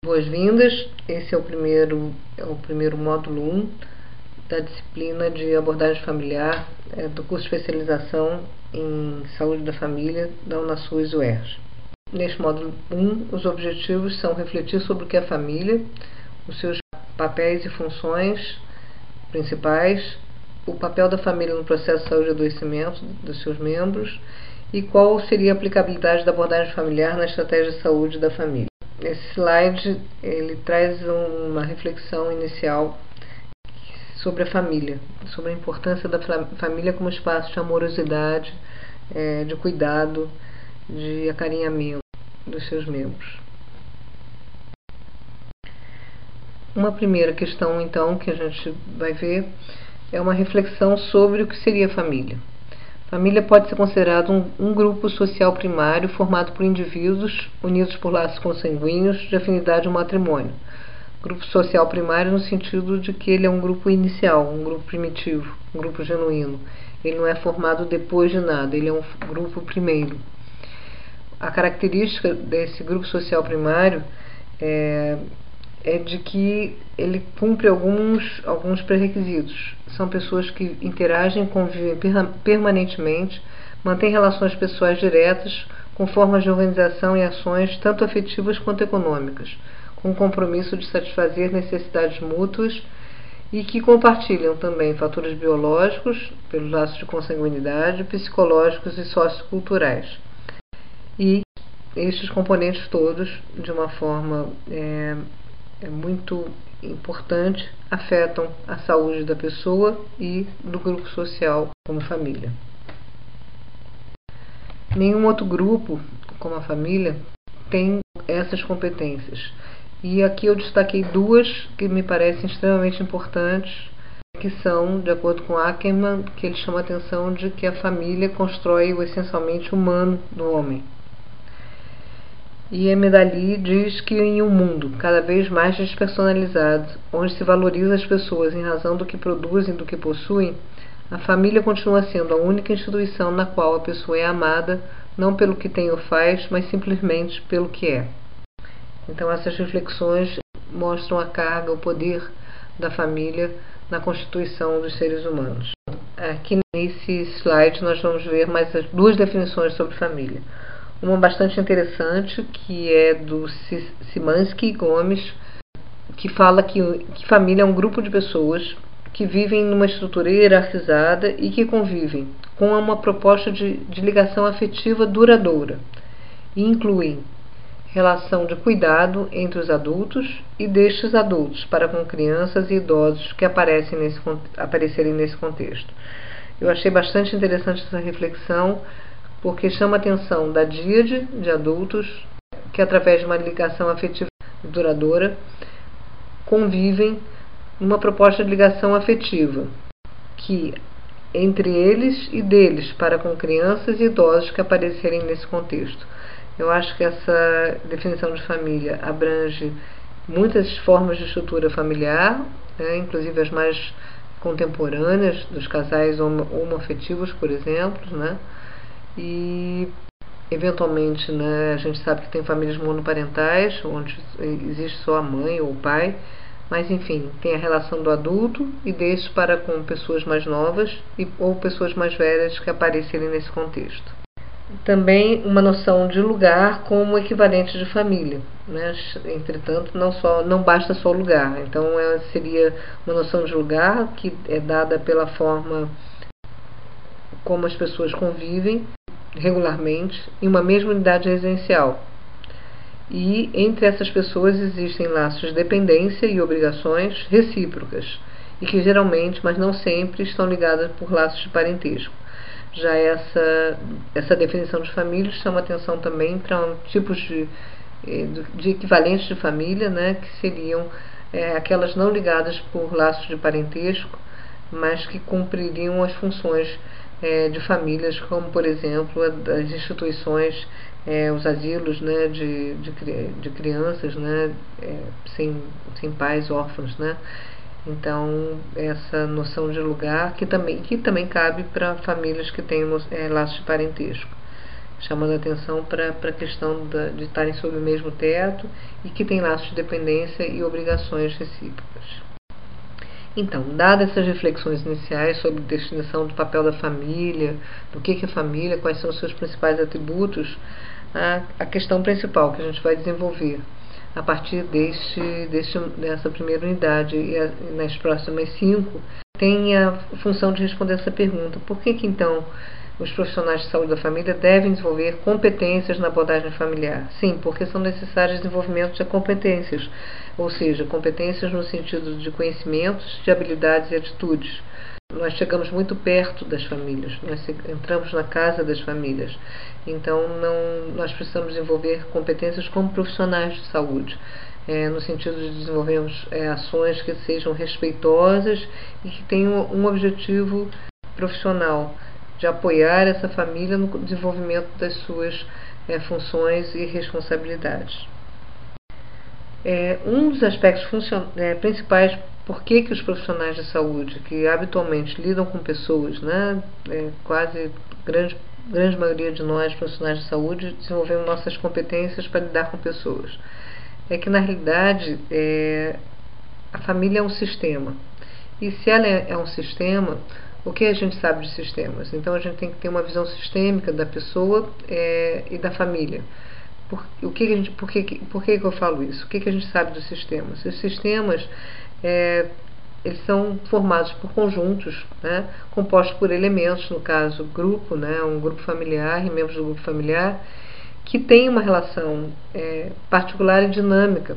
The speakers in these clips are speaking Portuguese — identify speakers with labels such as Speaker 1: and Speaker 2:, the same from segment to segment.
Speaker 1: Boas-vindas, esse é o primeiro módulo 1 da disciplina de abordagem familiar do curso de especialização em saúde da família da UNASUS UERJ. Neste módulo 1, os objetivos são refletir sobre o que é a família, os seus papéis e funções principais, o papel da família no processo de saúde e adoecimento dos seus membros e qual seria a aplicabilidade da abordagem familiar na estratégia de saúde da família. Esse slide ele traz uma reflexão inicial sobre a família, sobre a importância da família como espaço de amorosidade, de cuidado, de acarinhamento dos seus membros. Uma primeira questão, então, que a gente vai ver é uma reflexão sobre o que seria a família. Família pode ser considerado um grupo social primário formado por indivíduos unidos por laços consanguíneos de afinidade ou matrimônio. Grupo social primário no sentido de que ele é um grupo inicial, um grupo primitivo, um grupo genuíno. Ele não é formado depois de nada, ele é um grupo primeiro. A característica desse grupo social primário é de que ele cumpre alguns pré-requisitos. São pessoas que interagem, convivem permanentemente, mantêm relações pessoais diretas, com formas de organização e ações tanto afetivas quanto econômicas, com o compromisso de satisfazer necessidades mútuas e que compartilham também fatores biológicos, pelos laços de consanguinidade, psicológicos e socioculturais. E estes componentes todos, de uma forma muito importante, afetam a saúde da pessoa e do grupo social como família. Nenhum outro grupo, como a família, tem essas competências. E aqui eu destaquei duas que me parecem extremamente importantes, que são, de acordo com Ackermann, que ele chama a atenção de que a família constrói o essencialmente humano do homem. E Emedali diz que em um mundo cada vez mais despersonalizado, onde se valoriza as pessoas em razão do que produzem, do que possuem, a família continua sendo a única instituição na qual a pessoa é amada, não pelo que tem ou faz, mas simplesmente pelo que é. Então essas reflexões mostram a carga, o poder da família na constituição dos seres humanos. Aqui nesse slide nós vamos ver mais as duas definições sobre família. Uma bastante interessante, que é do Simansky e Gomes, que fala que família é um grupo de pessoas que vivem numa estrutura hierarquizada e que convivem com uma proposta de ligação afetiva duradoura e incluem relação de cuidado entre os adultos e destes adultos para com crianças e idosos que aparecerem nesse contexto. Eu achei bastante interessante essa reflexão, porque chama a atenção da díade de adultos que, através de uma ligação afetiva duradoura, convivem numa proposta de ligação afetiva, que entre eles e deles para com crianças e idosos que aparecerem nesse contexto. Eu acho que essa definição de família abrange muitas formas de estrutura familiar, inclusive as mais contemporâneas, dos casais homoafetivos, por exemplo, e eventualmente a gente sabe que tem famílias monoparentais, onde existe só a mãe ou o pai, mas enfim, tem a relação do adulto e desse para com pessoas mais novas ou pessoas mais velhas que aparecerem nesse contexto. Também uma noção de lugar como equivalente de família, Entretanto, não basta só lugar. Então seria uma noção de lugar que é dada pela forma como as pessoas convivem regularmente em uma mesma unidade residencial. E entre essas pessoas existem laços de dependência e obrigações recíprocas, e que geralmente, mas não sempre, estão ligadas por laços de parentesco. Já essa definição de família chama atenção também para tipos de equivalentes de família, que seriam aquelas não ligadas por laços de parentesco, mas que cumpririam as funções de famílias, como por exemplo as instituições, os asilos de crianças sem pais, órfãos. Então essa noção de lugar que também cabe para famílias que têm laços de parentesco. chamando a atenção para a questão de estarem sob o mesmo teto e que têm laços de dependência e obrigações recíprocas. Então, dadas essas reflexões iniciais sobre a definição do papel da família, do que é família, quais são os seus principais atributos, a questão principal que a gente vai desenvolver a partir dessa primeira unidade e nas próximas 5, tem a função de responder essa pergunta: por que então os profissionais de saúde da família devem desenvolver competências na abordagem familiar? Sim, porque são necessários desenvolvimento de competências, ou seja, competências no sentido de conhecimentos, de habilidades e atitudes. Nós chegamos muito perto das famílias, nós entramos na casa das famílias, então nós precisamos desenvolver competências como profissionais de saúde, no sentido de desenvolvermos ações que sejam respeitosas e que tenham um objetivo profissional, de apoiar essa família no desenvolvimento das suas funções e responsabilidades. Um dos aspectos principais por que os profissionais de saúde, que habitualmente lidam com pessoas, quase grande maioria de nós, profissionais de saúde, desenvolvemos nossas competências para lidar com pessoas, é que na realidade a família é um sistema. E se ela é um sistema, o que a gente sabe de sistemas? Então a gente tem que ter uma visão sistêmica da pessoa e da família. Por que eu falo isso? O que a gente sabe dos sistemas? Os sistemas eles são formados por conjuntos, compostos por elementos, no caso grupo, um grupo familiar e membros do grupo familiar, que têm uma relação particular e dinâmica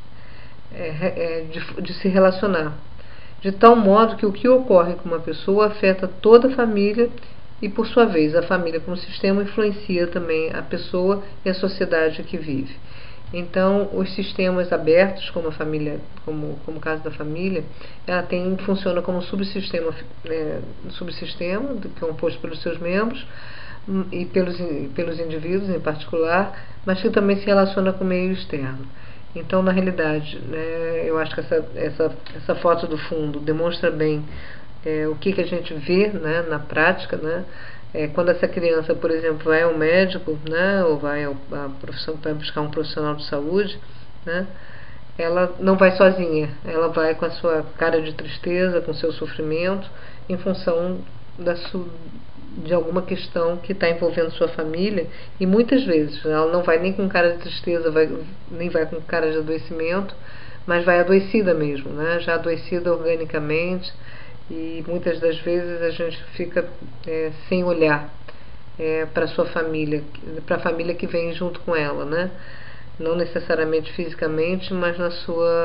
Speaker 1: de se relacionar, de tal modo que o que ocorre com uma pessoa afeta toda a família e, por sua vez, a família como sistema influencia também a pessoa e a sociedade que vive. Então, os sistemas abertos, como a família, como o caso da família, ela funciona como um subsistema, composto pelos seus membros e pelos indivíduos em particular, mas que também se relaciona com o meio externo. Então, na realidade, eu acho que essa foto do fundo demonstra bem o que a gente vê na prática, quando essa criança, por exemplo, vai ao médico, ou vai para buscar um profissional de saúde, ela não vai sozinha, ela vai com a sua cara de tristeza, com o seu sofrimento, em função de alguma questão que está envolvendo sua família, e muitas vezes ela não vai nem com cara de tristeza, nem vai com cara de adoecimento, mas vai adoecida mesmo, já adoecida organicamente, e muitas das vezes a gente fica sem olhar para sua família, para a família que vem junto com ela, não necessariamente fisicamente, mas na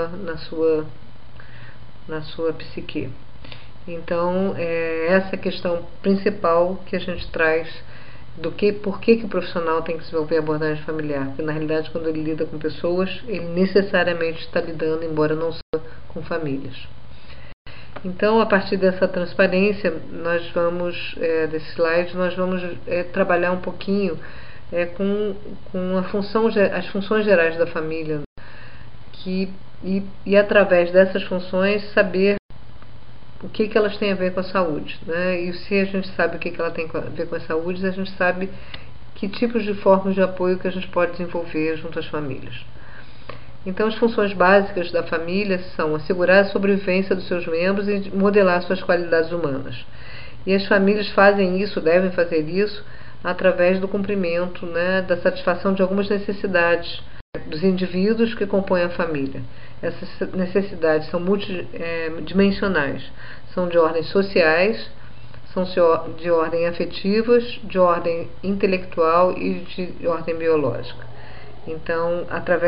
Speaker 1: sua psique. Então, essa é a questão principal que a gente traz por que o profissional tem que desenvolver a abordagem familiar. Porque, na realidade, quando ele lida com pessoas, ele necessariamente está lidando, embora não seja, com famílias. Então, a partir dessa transparência, nós vamos, desse slide, nós vamos trabalhar um pouquinho com as funções gerais da família, e através dessas funções saber o que elas têm a ver com a saúde, E se a gente sabe o que ela tem a ver com a saúde, a gente sabe que tipos de formas de apoio que a gente pode desenvolver junto às famílias. Então, as funções básicas da família são assegurar a sobrevivência dos seus membros e modelar suas qualidades humanas. E as famílias fazem isso, devem fazer isso, através do cumprimento, da satisfação de algumas necessidades dos indivíduos que compõem a família. Essas necessidades são multidimensionais, são de ordem sociais, são de ordem afetivas, de ordem intelectual e de ordem biológica. Então,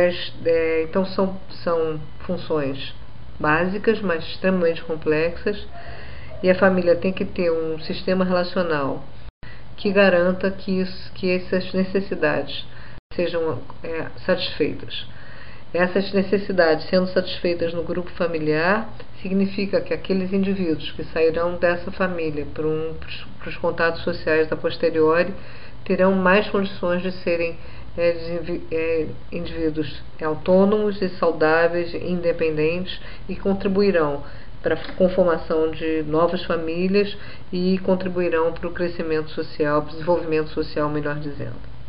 Speaker 1: são funções básicas, mas extremamente complexas, e a família tem que ter um sistema relacional que garanta que essas necessidades sejam satisfeitas. Essas necessidades sendo satisfeitas no grupo familiar significa que aqueles indivíduos que sairão dessa família para os contatos sociais da posteriori terão mais condições de serem indivíduos autônomos e saudáveis, independentes, e contribuirão para a conformação de novas famílias e contribuirão para o crescimento social, para o desenvolvimento social, melhor dizendo.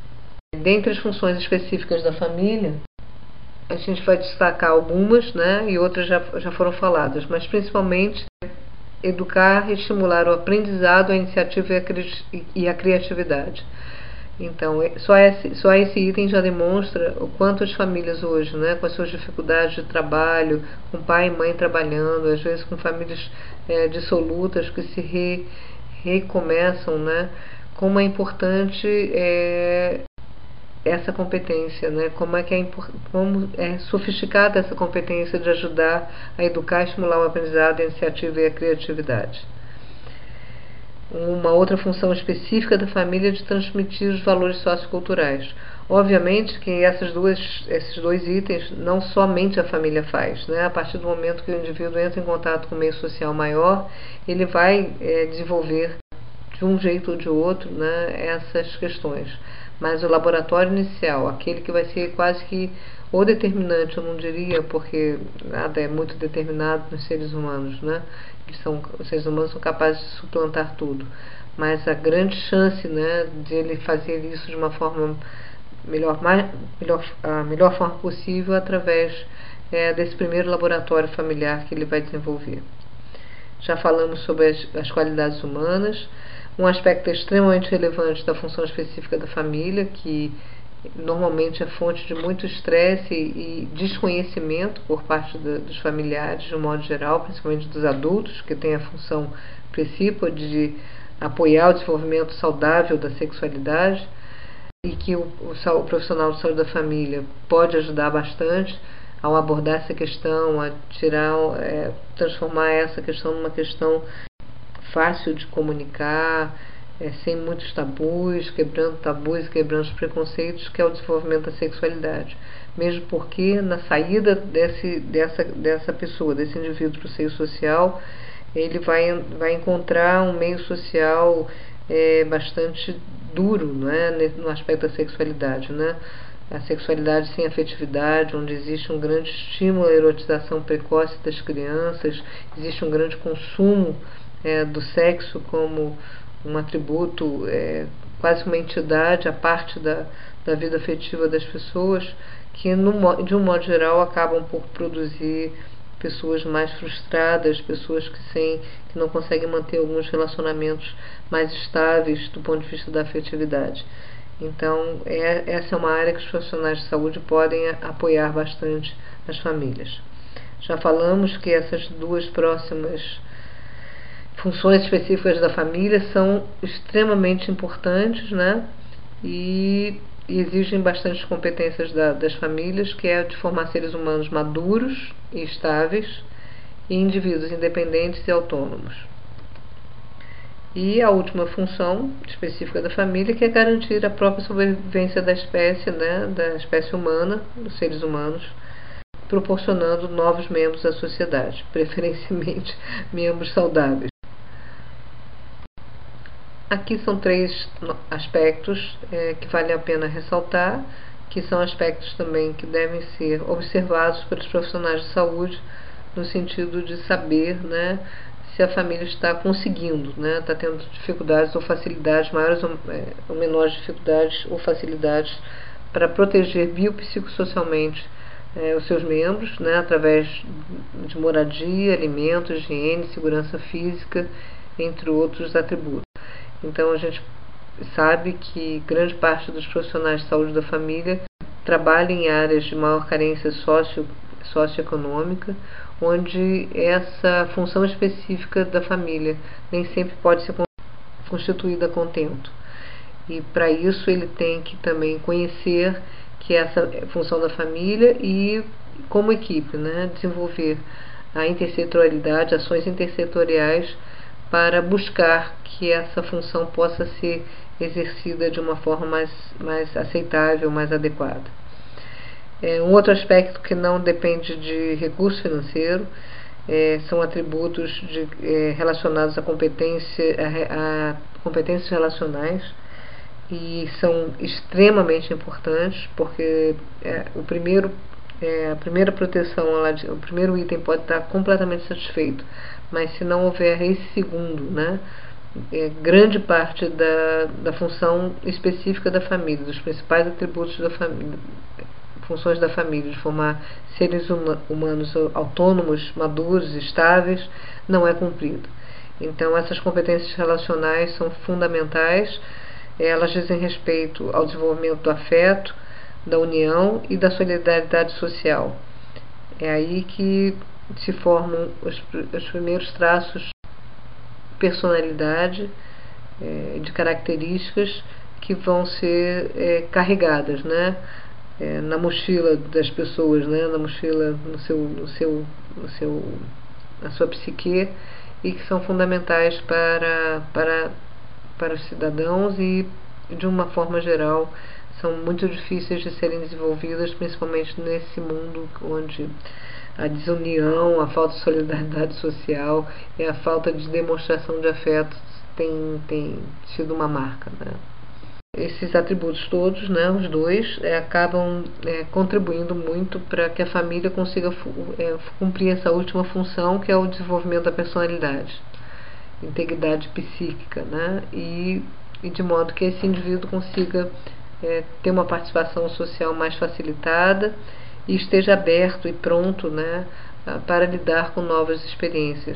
Speaker 1: Dentre as funções específicas da família, a gente vai destacar algumas, né, e outras já foram faladas, mas principalmente educar e estimular o aprendizado, a iniciativa e a criatividade. Então, só esse item já demonstra o quanto as famílias hoje, né, com as suas dificuldades de trabalho, com pai e mãe trabalhando, às vezes com famílias dissolutas que se recomeçam, né, como é importante essa competência, né? Como é sofisticada essa competência de ajudar a educar, estimular o aprendizado, a iniciativa e a criatividade. Uma outra função específica da família é de transmitir os valores socioculturais. Obviamente que esses dois itens não somente a família faz, né? A partir do momento que o indivíduo entra em contato com o meio social maior, ele vai desenvolver de um jeito ou de outro, né, essas questões. Mas o laboratório inicial, aquele que vai ser quase que ou determinante, eu não diria, porque nada é muito determinado nos seres humanos, né? Os seres humanos são capazes de suplantar tudo. Mas a grande chance, né, de ele fazer isso de uma forma a melhor forma possível através desse primeiro laboratório familiar que ele vai desenvolver. Já falamos sobre as qualidades humanas. Um aspecto extremamente relevante da função específica da família, que normalmente é fonte de muito estresse e desconhecimento por parte dos familiares, de um modo geral, principalmente dos adultos, que têm a função principal de apoiar o desenvolvimento saudável da sexualidade, e que o profissional de saúde da família pode ajudar bastante ao abordar essa questão, a transformar essa questão numa questão fácil de comunicar, sem muitos tabus, quebrando tabus e quebrando os preconceitos, que é o desenvolvimento da sexualidade. Mesmo porque na saída dessa pessoa, desse indivíduo para o seio social, ele vai encontrar um meio social bastante duro, né, no aspecto da sexualidade, né? A sexualidade sem afetividade, onde existe um grande estímulo à erotização precoce das crianças, existe um grande consumo do sexo como um atributo, quase uma entidade, a parte da vida afetiva das pessoas, que de um modo geral acabam por produzir pessoas mais frustradas, pessoas que não conseguem manter alguns relacionamentos mais estáveis do ponto de vista da afetividade. Então, essa é uma área que os profissionais de saúde podem apoiar bastante as famílias. Já falamos que essas duas próximas funções específicas da família são extremamente importantes, né? E exigem bastante competências das famílias, que é de formar seres humanos maduros e estáveis e indivíduos independentes e autônomos. E a última função específica da família, que é garantir a própria sobrevivência da espécie, né, da espécie humana, dos seres humanos, proporcionando novos membros da sociedade, preferencialmente membros saudáveis. Aqui são 3 aspectos que vale a pena ressaltar, que são aspectos também que devem ser observados pelos profissionais de saúde, no sentido de saber, né, se a família está conseguindo, né, está tendo dificuldades ou facilidades, maiores ou menores dificuldades ou facilidades para proteger biopsicossocialmente os seus membros, né, através de moradia, alimentos, higiene, segurança física, entre outros atributos. Então a gente sabe que grande parte dos profissionais de saúde da família trabalham em áreas de maior carência socioeconômica, onde essa função específica da família nem sempre pode ser constituída a contento. E para isso ele tem que também conhecer que essa função da família e, como equipe, né, desenvolver a intersetorialidade, ações intersetoriais para buscar que essa função possa ser exercida de uma forma mais aceitável, mais adequada. Um outro aspecto que não depende de recurso financeiro são atributos relacionados a competências relacionais, e são extremamente importantes, porque a primeira proteção, o primeiro item pode estar completamente satisfeito, mas se não houver esse segundo, né, grande parte da função específica da família, dos principais atributos da família, funções da família, de formar seres humanos autônomos, maduros, estáveis, não é cumprido. Então, essas competências relacionais são fundamentais. Elas dizem respeito ao desenvolvimento do afeto, da união e da solidariedade social. É aí que se formam os primeiros traços de personalidade, de características que vão ser carregadas, né, na mochila das pessoas, né, na mochila, na sua psique, e que são fundamentais para os cidadãos e, de uma forma geral, são muito difíceis de serem desenvolvidas, principalmente nesse mundo onde a desunião, a falta de solidariedade social e a falta de demonstração de afeto tem sido uma marca, né? Esses atributos todos, né, os dois, acabam contribuindo muito para que a família consiga cumprir essa última função, que é o desenvolvimento da personalidade, integridade psíquica, né, e de modo que esse indivíduo consiga ter uma participação social mais facilitada e esteja aberto e pronto, né, para lidar com novas experiências.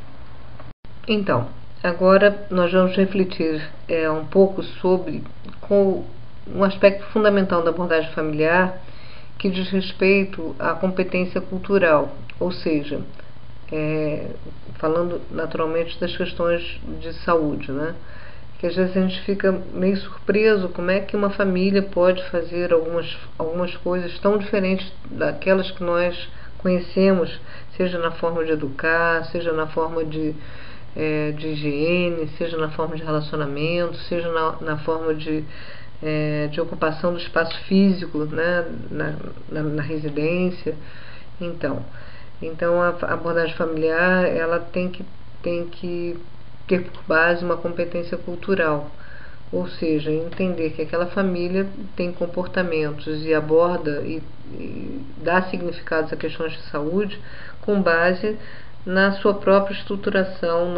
Speaker 1: Então, agora nós vamos refletir um pouco sobre um aspecto fundamental da abordagem familiar, que diz respeito à competência cultural, ou seja, falando naturalmente das questões de saúde, né? Que às vezes a gente fica meio surpreso como é que uma família pode fazer algumas coisas tão diferentes daquelas que nós conhecemos, seja na forma de educar, seja na forma de higiene, seja na forma de relacionamento, seja na forma de ocupação do espaço físico, né, na residência. Então a abordagem familiar, ela tem que ter por base uma competência cultural, ou seja, entender que aquela família tem comportamentos e aborda e dá significados a questões de saúde com base na sua própria estruturação,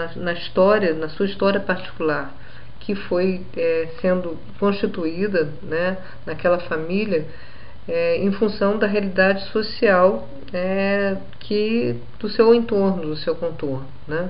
Speaker 1: na sua história particular, que foi sendo constituída, né, naquela família em função da realidade social do seu entorno, do seu contorno, né?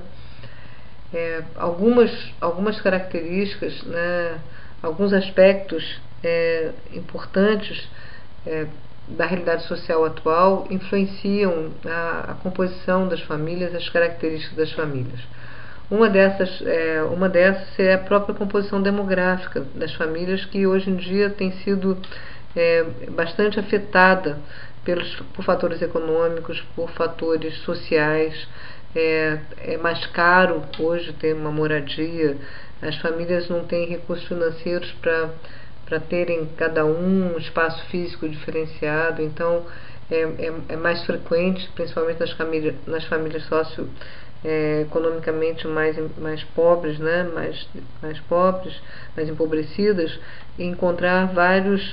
Speaker 1: Algumas características, né, alguns aspectos importantes da realidade social atual influenciam a composição das famílias, as características das famílias. Uma dessas é a própria composição demográfica das famílias, que hoje em dia tem sido bastante afetada por fatores econômicos, por fatores sociais. É mais caro hoje ter uma moradia, as famílias não têm recursos financeiros para terem cada um espaço físico diferenciado, então é mais frequente, principalmente nas famílias economicamente mais pobres, né, mais pobres, mais empobrecidas, encontrar vários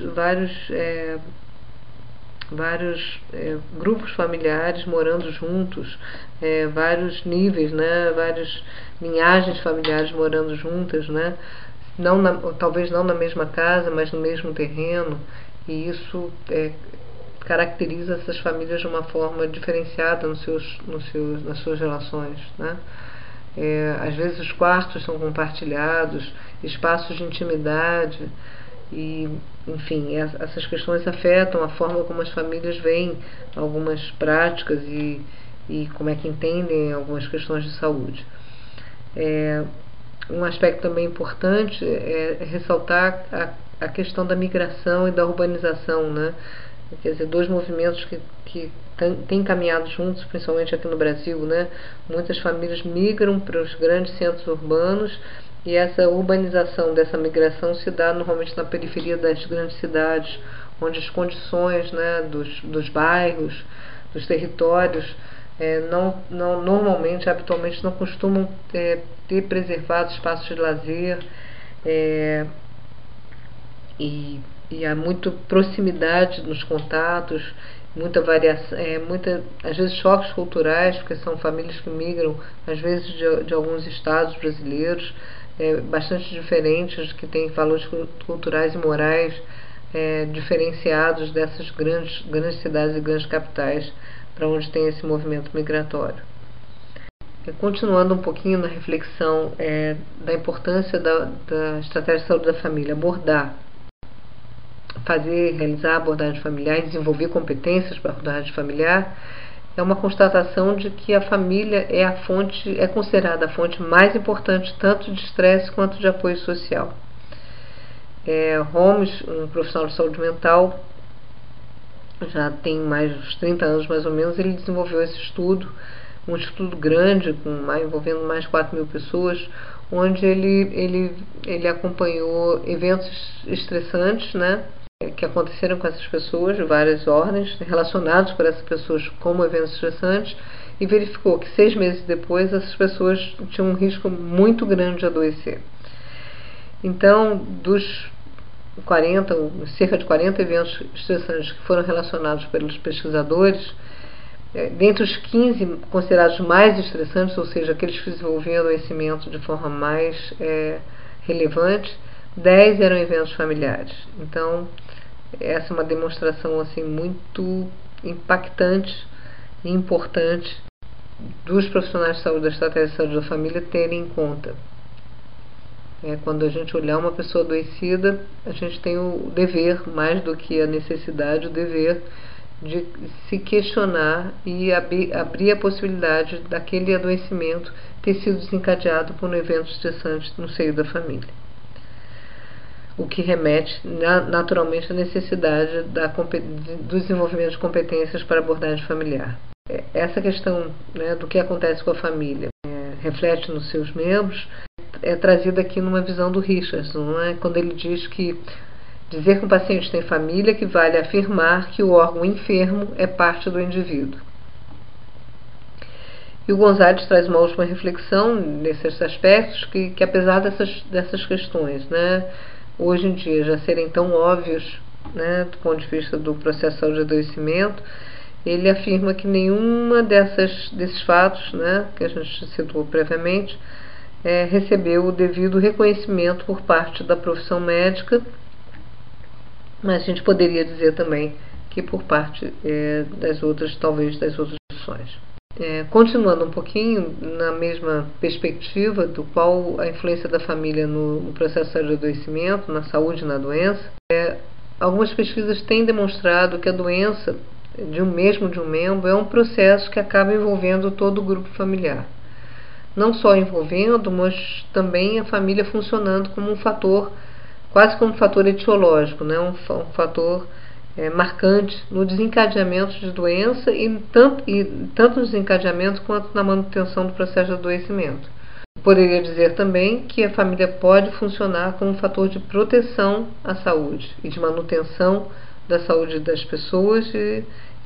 Speaker 1: grupos familiares morando juntos, vários níveis, né, várias linhagens familiares morando juntas, né, talvez não na mesma casa, mas no mesmo terreno, e isso caracteriza essas famílias de uma forma diferenciada nas suas relações, né? Às vezes os quartos são compartilhados, espaços de intimidade, e, enfim, essas questões afetam a forma como as famílias veem algumas práticas e como é que entendem algumas questões de saúde. Um aspecto também importante é ressaltar a questão da migração e da urbanização, né? Quer dizer, dois movimentos que têm caminhado juntos, principalmente aqui no Brasil, né? Muitas famílias migram para os grandes centros urbanos, e essa urbanização dessa migração se dá normalmente na periferia das grandes cidades, onde as condições, né, dos bairros, dos territórios, normalmente, habitualmente, não costumam ter preservado espaços de lazer, e há muita proximidade nos contatos, muita variação, às vezes choques culturais, porque são famílias que migram, às vezes de alguns estados brasileiros, bastante diferentes, que têm valores culturais e morais diferenciados dessas grandes cidades e grandes capitais para onde tem esse movimento migratório. Continuando um pouquinho na reflexão da importância da estratégia de saúde da família, realizar abordagem familiar e desenvolver competências para abordagem familiar, é uma constatação de que a família é considerada a fonte mais importante tanto de estresse quanto de apoio social. Holmes, um profissional de saúde mental, já tem mais de 30 anos mais ou menos, ele desenvolveu esse estudo, um estudo grande, envolvendo mais de 4.000 pessoas, onde ele acompanhou eventos estressantes, né, que aconteceram com essas pessoas de várias ordens, relacionados por essas pessoas como eventos estressantes, e verificou que 6 meses depois essas pessoas tinham um risco muito grande de adoecer. Então, dos cerca de 40 eventos estressantes que foram relacionados pelos pesquisadores, dentre os 15 considerados mais estressantes, ou seja, aqueles que desenvolviam adoecimento de forma mais relevante, 10 eram eventos familiares. Então, essa é uma demonstração assim, muito impactante e importante dos profissionais de saúde da estratégia de saúde da família terem em conta. Quando a gente olhar uma pessoa adoecida, a gente tem o dever, mais do que a necessidade, o dever de se questionar e abrir a possibilidade daquele adoecimento ter sido desencadeado por um evento estressante no seio da família. O que remete naturalmente à necessidade do desenvolvimento de competências para abordagem familiar. Essa questão, né, do que acontece com a família reflete nos seus membros, é trazida aqui numa visão do Richardson, né, quando ele diz que dizer que um paciente tem família equivale a afirmar que o órgão enfermo é parte do indivíduo. E o Gonzalez traz uma última reflexão nesses aspectos, que apesar dessas questões, né, hoje em dia já serem tão óbvios, né, do ponto de vista do processo de saúde e adoecimento, ele afirma que nenhuma desses fatos, né, que a gente citou previamente, recebeu o devido reconhecimento por parte da profissão médica, mas a gente poderia dizer também que por parte das outras profissões. Continuando um pouquinho na mesma perspectiva do qual a influência da família no processo de adoecimento, na saúde e na doença, algumas pesquisas têm demonstrado que a doença de um membro é um processo que acaba envolvendo todo o grupo familiar. Não só envolvendo, mas também a família funcionando como um fator, quase como um fator etiológico, né? um fator marcante no desencadeamento de doença e tanto no desencadeamento quanto na manutenção do processo de adoecimento. Poderia dizer também que a família pode funcionar como um fator de proteção à saúde e de manutenção da saúde das pessoas e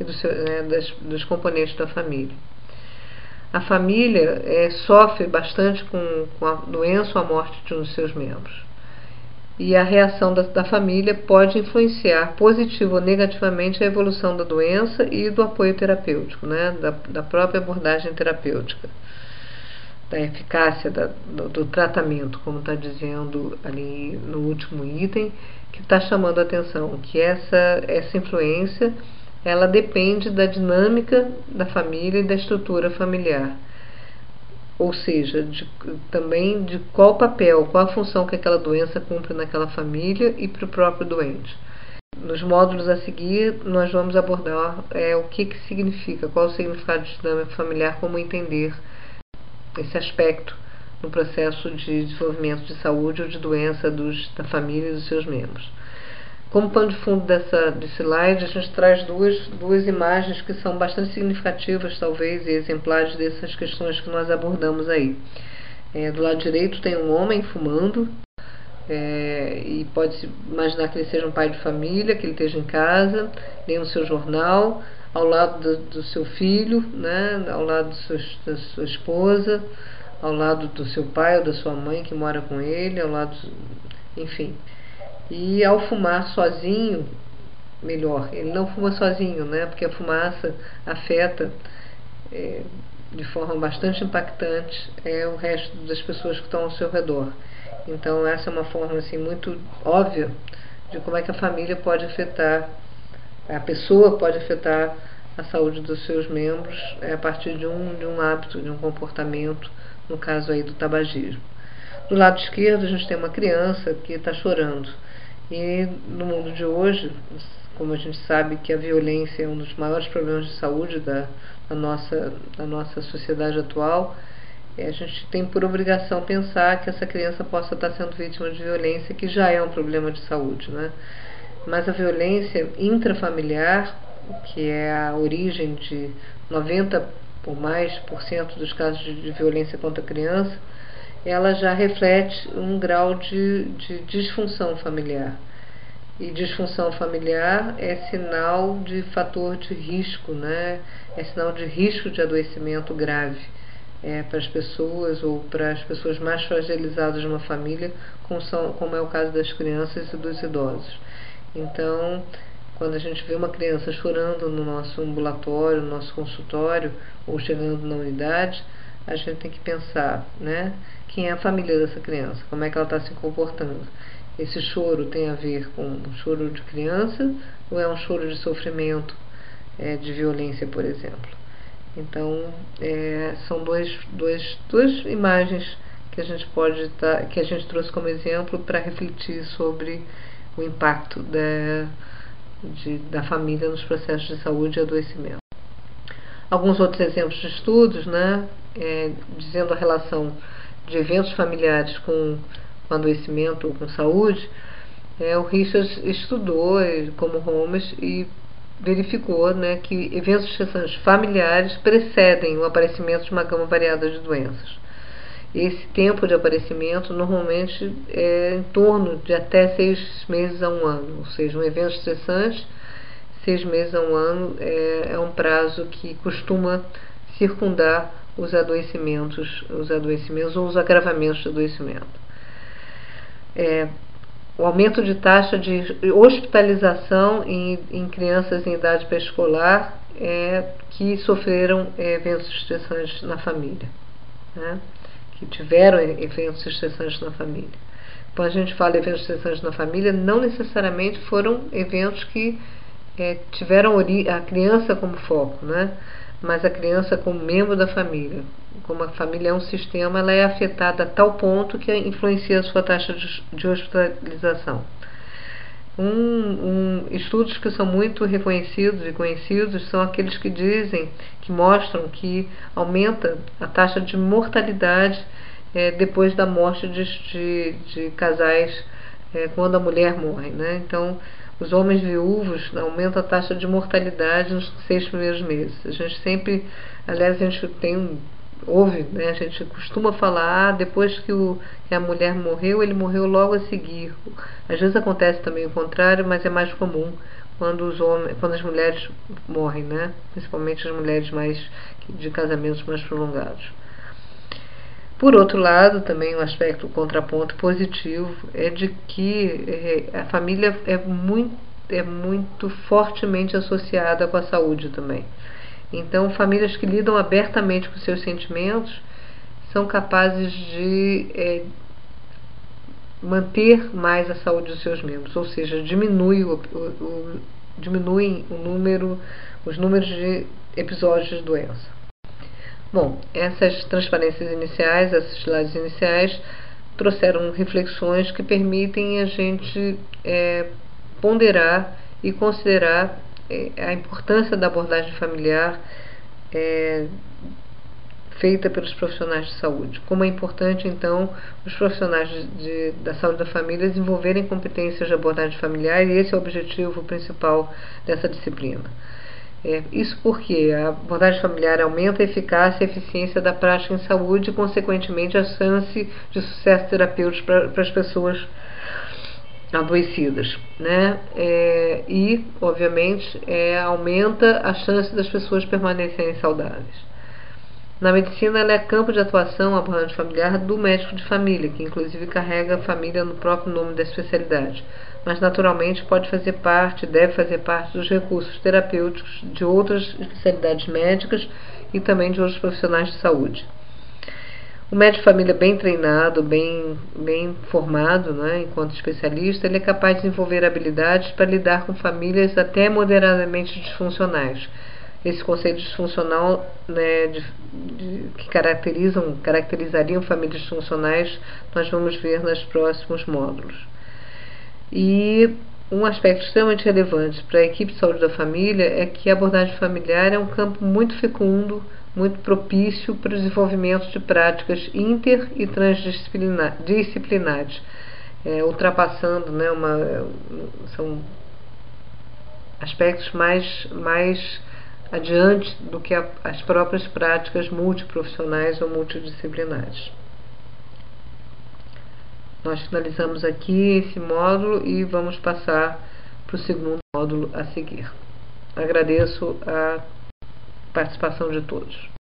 Speaker 1: dos componentes da família. A família sofre bastante com a doença ou a morte de um dos seus membros. E a reação da família pode influenciar positiva ou negativamente a evolução da doença e do apoio terapêutico, né, da própria abordagem terapêutica, da eficácia do tratamento, como está dizendo ali no último item, que está chamando a atenção, que essa influência ela depende da dinâmica da família e da estrutura familiar. Ou seja, também de qual papel, qual a função que aquela doença cumpre naquela família e para o próprio doente. Nos módulos a seguir, nós vamos abordar o que significa, qual o significado de dinâmica familiar, como entender esse aspecto no processo de desenvolvimento de saúde ou de doença da família e dos seus membros. Como pano de fundo desse slide, a gente traz duas imagens que são bastante significativas, talvez, e exemplares dessas questões que nós abordamos aí. Do lado direito tem um homem fumando, e pode-se imaginar que ele seja um pai de família, que ele esteja em casa, lendo o seu jornal, ao lado do seu filho, né, ao lado da sua esposa, ao lado do seu pai ou da sua mãe que mora com ele, enfim. E ao fumar sozinho, melhor. Ele não fuma sozinho, né? Porque a fumaça afeta de forma bastante impactante o resto das pessoas que estão ao seu redor. Então essa é uma forma assim muito óbvia de como é que a família pode afetar, a pessoa pode afetar a saúde dos seus membros a partir de um hábito, de um comportamento, no caso aí do tabagismo. Do lado esquerdo a gente tem uma criança que está chorando. E no mundo de hoje, como a gente sabe que a violência é um dos maiores problemas de saúde da nossa sociedade atual, a gente tem por obrigação pensar que essa criança possa estar sendo vítima de violência, que já é um problema de saúde, né? Mas a violência intrafamiliar, que é a origem de 90% ou mais dos casos de violência contra a criança, ela já reflete um grau de disfunção familiar. E disfunção familiar é sinal de fator de risco, né? É sinal de risco de adoecimento grave para as pessoas ou para as pessoas mais fragilizadas de uma família, como é o caso das crianças e dos idosos. Então, quando a gente vê uma criança chorando no nosso ambulatório, no nosso consultório, ou chegando na unidade, a gente tem que pensar, né? Quem é a família dessa criança? Como é que ela está se comportando? Esse choro tem a ver com um choro de criança ou é um choro de sofrimento, de violência, por exemplo? Então, são duas imagens que a gente que a gente trouxe como exemplo para refletir sobre o impacto da família nos processos de saúde e adoecimento. Alguns outros exemplos de estudos, né, dizendo a relação de eventos familiares com adoecimento ou com saúde, o Richards estudou, como Holmes, e verificou, né, que eventos estressantes familiares precedem o aparecimento de uma gama variada de doenças. Esse tempo de aparecimento normalmente é em torno de até 6 meses a 1 ano, ou seja, um evento estressante, 6 meses a 1 ano é um prazo que costuma circundar os adoecimentos ou os agravamentos de adoecimento. O aumento de taxa de hospitalização em crianças em idade pré-escolar que sofreram eventos estressantes na família, né? Que tiveram eventos estressantes na família. Quando a gente fala eventos estressantes na família, não necessariamente foram eventos que tiveram a criança como foco, né? Mas a criança como membro da família. Como a família é um sistema, ela é afetada a tal ponto que influencia a sua taxa de hospitalização. Estudos que são muito reconhecidos e conhecidos são aqueles que mostram que aumenta a taxa de mortalidade depois da morte de casais quando a mulher morre, né? Então, os homens viúvos aumentam a taxa de mortalidade nos 6 primeiros meses. A gente sempre, aliás, a gente ouve, né? A gente costuma falar, depois que a mulher morreu, ele morreu logo a seguir. Às vezes acontece também o contrário, mas é mais comum quando as mulheres morrem, né? Principalmente as mulheres de casamentos mais prolongados. Por outro lado, também um aspecto, contraponto positivo é de que a família é muito fortemente associada com a saúde também. Então, famílias que lidam abertamente com seus sentimentos são capazes de manter mais a saúde dos seus membros, ou seja, diminuem os números de episódios de doença. Bom, essas transparências iniciais, esses slides iniciais, trouxeram reflexões que permitem a gente ponderar e considerar a importância da abordagem familiar feita pelos profissionais de saúde. Como é importante, então, os profissionais da saúde da família desenvolverem competências de abordagem familiar, e esse é o objetivo principal dessa disciplina. Isso porque a abordagem familiar aumenta a eficácia e a eficiência da prática em saúde e, consequentemente, a chance de sucesso terapêutico para as pessoas adoecidas, né? E, obviamente, aumenta a chance das pessoas permanecerem saudáveis. Na medicina, ela é campo de atuação, a abordagem familiar, do médico de família, que inclusive carrega a família no próprio nome da especialidade. mas naturalmente pode fazer parte, deve fazer parte dos recursos terapêuticos de outras especialidades médicas e também de outros profissionais de saúde. O médico de família bem treinado, bem formado, né, enquanto especialista, ele é capaz de desenvolver habilidades para lidar com famílias até moderadamente disfuncionais. Esse conceito disfuncional, né, que caracterizariam famílias disfuncionais, nós vamos ver nos próximos módulos. E um aspecto extremamente relevante para a equipe de saúde da família é que a abordagem familiar é um campo muito fecundo, muito propício para o desenvolvimento de práticas inter- e transdisciplinares, ultrapassando, né, são aspectos mais adiante do que as próprias práticas multiprofissionais ou multidisciplinares. Nós finalizamos aqui esse módulo e vamos passar para o segundo módulo a seguir. Agradeço a participação de todos.